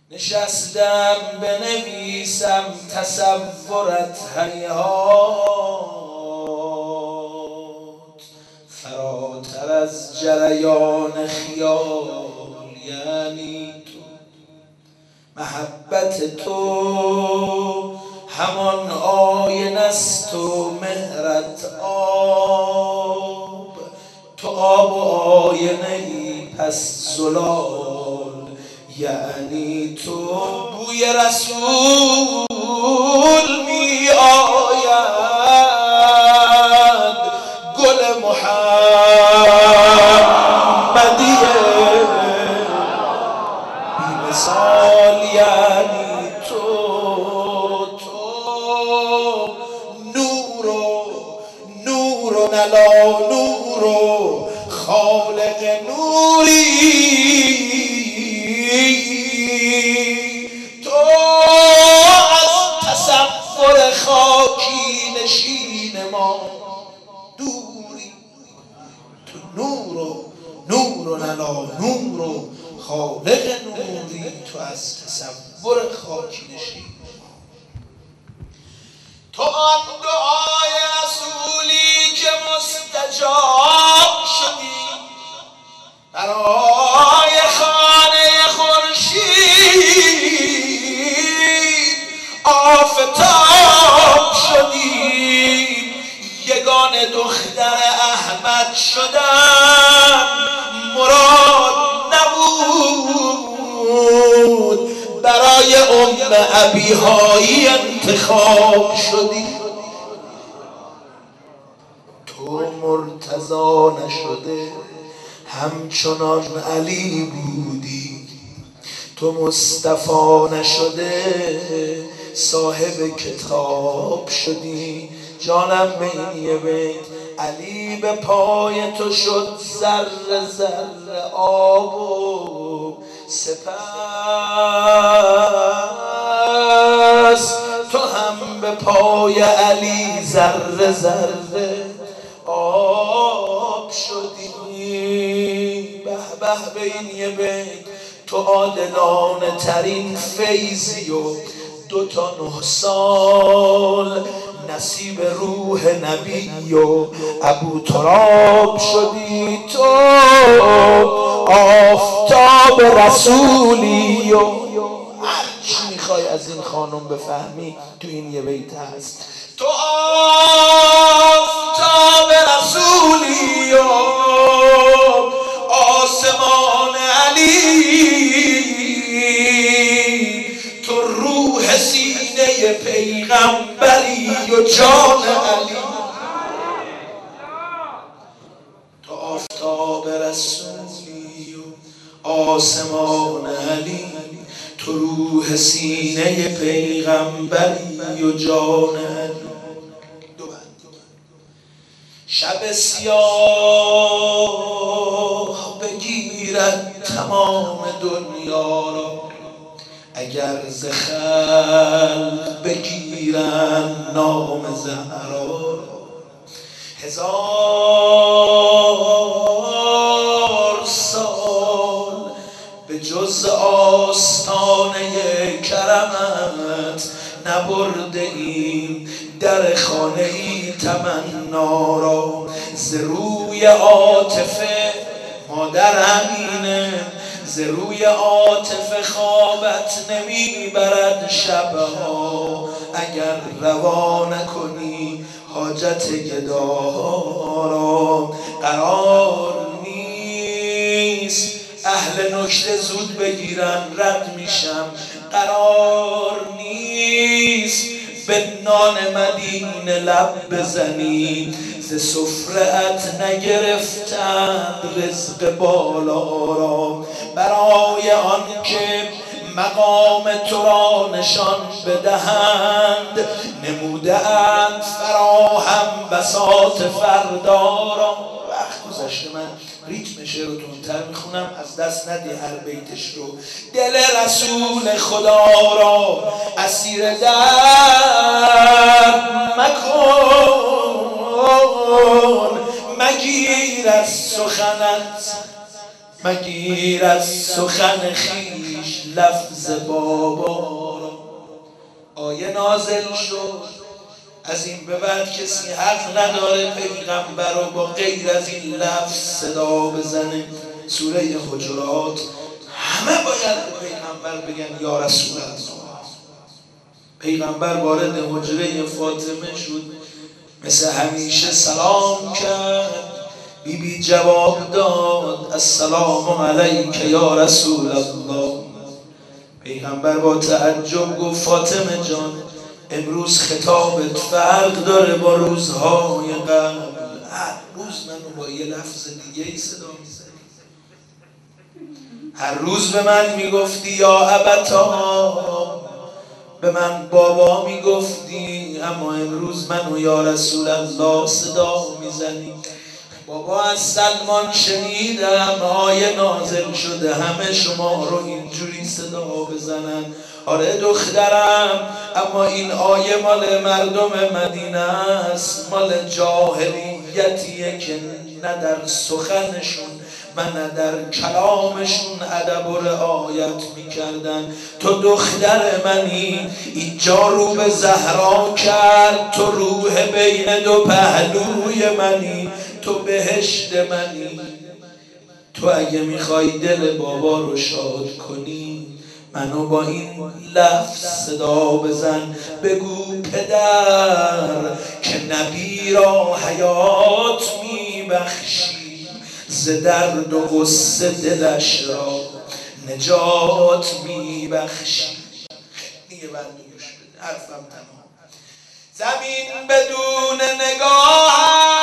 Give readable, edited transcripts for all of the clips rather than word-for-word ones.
نشستم بنویسم تصورت هیهات، فراتر از جریان خیال یعنی تو. محبت تو همان آینه است و مهرت آب، تو آب و آینه ای پس زلال یعنی تو. بوی رسول می آید، گل محمدی بی مثال یعنی تو. تو نور و نلا نور و خالق نوری، تو از تصور خاکی نشین ما دوری. تو نور و نلا نور و خالق نوری، تو از تصور خاکی نشین. تو آن دعای رسولی که مستجاب شدی، برای خانه خورشید آفتاب شدی. یگان دختر احمد شدن مراد نبود، برای ابیهایی انتخاب شدی. تو مرتضی نشده همچنان علی بودی، تو مصطفی نشده صاحب کتاب شدی. جانم به این یه بیت، علی به پای تو شد ذره ذره آب و سپس تو هم به پای علی ذره ذره آب شدی. به به به این یه بیت، تو عادلانه ترین فیضی و 2 تا 9 سال نصیب روح نبی و ابو تراب شدی. تو آفتاب رسولی و هرچی میخوای از این خانم بفهمی تو این یه بیت هست. تو آفتاب رسولی و آسمان علی، تو روح سینه پیغمبری و جان علی. تو آفتاب رسولی و آسمان علی، تو روح سینه پیغمبری و جان علی. شب سیاه بگیرد تمام دنیا را، اگر ز خلق بگیرن نام زهرا. 1000 سال به جز آستانه کرمت نبرده ایم در خانه ای تمنا را. ز روی عاطفه مادر امینه، ز روی عاطفه خوابت نمیبرد شبها، اگر روا نکنی حاجت گداها را. قرار نیست اهل نکته زود بگیرن رد میشم، قرار نیست به نان مدینه لب بزنی، ز سفره‌ات نگرفتند رزق بالا را. برای آن که مقام تو را نشان بدهند، نموده اند فراهم بساط فردا را. وقت گذشته، من ریتم شعر رو تندتر میخونم، از دست ندی هر بیتش رو. دل رسول خدا را اسیر درد مکن، مگیر از سخنت، مگیر از سخن خویش لفظ بابا را. آیه نازل شد از این به بعد کسی حق نداره پیغمبر رو با غیر از این لفظ صدا بزنه. سوره حجرات همه باید به پیغمبر بگن یا رسول الله. پیغمبر وارد حجره فاطمه شد، مثل همیشه سلام کرد. بیبی جواب داد السلام علیک یا رسول الله. پیغمبر با تعجب گفت فاطمه جان امروز خطابت فرق داره با روزهای قبل. هر روز منو با یه لفظ دیگه ای صدا میزنی. هر روز به من میگفتی یا ابتا، به من بابا میگفتی، اما امروز منو یا رسول الله صدا میزنی. بابا از سلمان شنیدم آیه نازل شده همه شما رو اینجوری صدا بزنن. آره دخترم، اما این آیه مال مردم مدینه است، مال جاهلیتیه که نه در سخنشون و نه در کلامشون ادب و رعایت میکردن. تو دختر منی، اینجا رو به زهرا کرد، تو روح بین دو پهلوی منی، تو بهشت منی. تو اگه میخوای دل بابا رو شاد کنی منو با این لفظ صدا بزن. بگو پدر که نبی را حیات میبخشی، ز درد و غصه دلش را نجات میبخشی. دیگه بند گوش بده، حرفم تمام. زمین بدون نگاه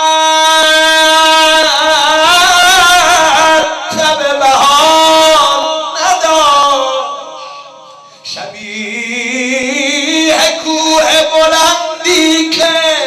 تب بهار نداشت، شبیه کوه بلندی که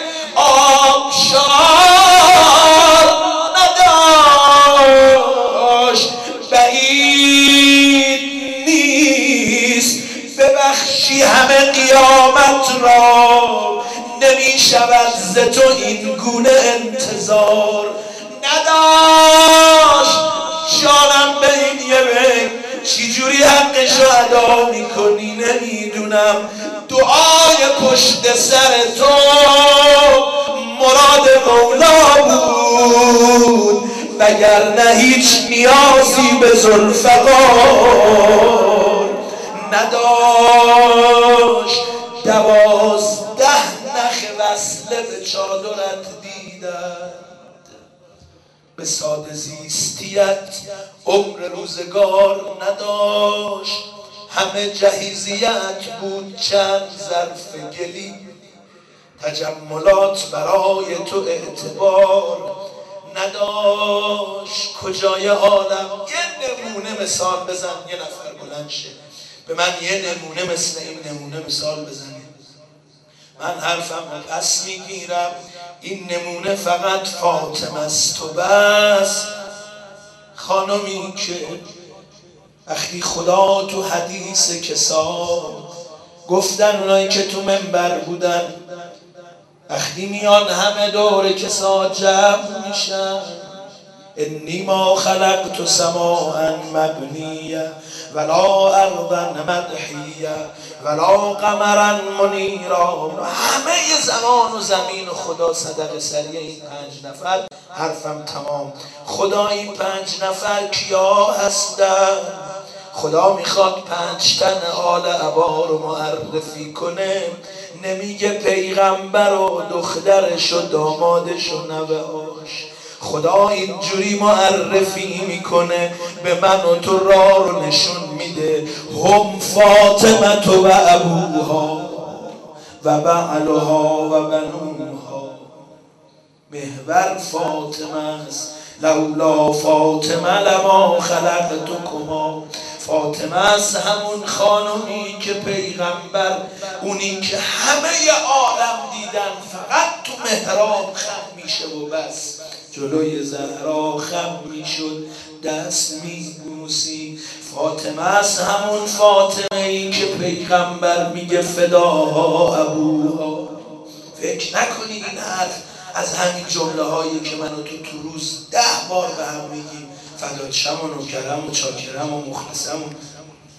آبشار نداشت. بعید نیست ببخشی همه قیامت را، نمی شود ز تو این گونه انتظار نداشت. جانم به این یه بگ چی جوری حقشو ادا میکنی نمیدونم. دعای پشت سر تو مراد مولا بود، وگرنه هیچ نیازی به ذوالفقار نداشت. 12 نخ وصله به چادرت دیدن، به ساده زیستیت عمر روزگار نداشت. همه جهیزیت بود چند ظرف گلی، تجملات برای تو اعتبار نداشت. کجای عالم یه نمونه مثال بزن، یه نفر بلند شه به من یه نمونه مثل این نمونه مثال بزنید. من حرفم رو پس میگیرم، این نمونه فقط فاطمه است و بس. خانمی که وقتی خدا تو حدیث کسا گفتن، اونایی که تو منبر بودن وقتی میان همه دور کسا جمع میشن، انی ما خلقت سماعا مبنیه ولا ارضا مدحیه ولا قمرا منیرا. همه زمان و زمین و خدا صدقه سریع این 5 نفر. حرفم تمام. خدا این 5 نفر کیا هستن؟ خدا میخواد 5 تن آل عبا رو معرفی کنه، نمیگه پیغمبر و دخترش و دامادش و نوه‌هاش. خدا اینجوری معرفی میکنه، به من و تو راه رو نشون میده. هم فاطمه و ابوها و بعلها و بنوها. محور فاطمه است، لولا فاطمه لما خلقتکما. فاطمه است همون خانمی که پیغمبر، اونی که همه عالم دیدن، فقط تو محراب خم میشه و بس. جلوی زهرا خم میشد دست میبوسی. فاطمه است همون فاطمه ای که پیغمبر میگه فداها ابوها. فکر نکنی این حرف از همین جمله هایی که من و تو روز 10 بار به هم میگیم، فدات شم و نوکرم و چاکرم و مخلصم و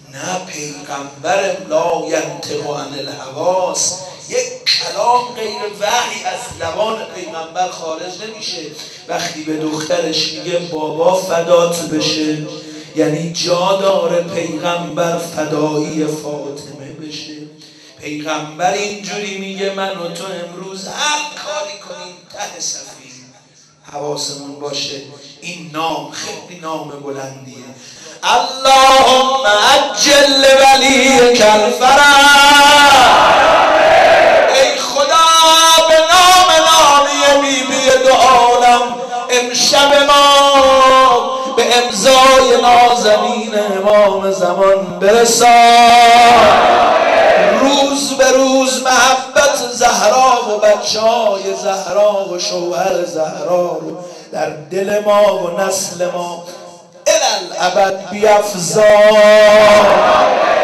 نه پیغمبر لا ینطق عن الهواس، یک کلام غیر وحی از لبان پیغمبر خارج نمیشه. وقتی به دخترش میگه بابا فدات بشه، یعنی جا داره پیغمبر فدایی فاطمه بشه. پیغمبر اینجوری میگه من و تو امروز هر کاری کنیم ته صفی حواسمون باشه این نام خیلی نام بلندیه. اللهم عجل ولیک الفرج. ای خدا به نام نامی بی بی دو عالم امشب ما به امضای نازنین امام زمان برسان. روز به روز محبت زهرا و بچه‌های زهرا و شوهر زهرا رو در دل ما و نسل ما الالابد بیفزا.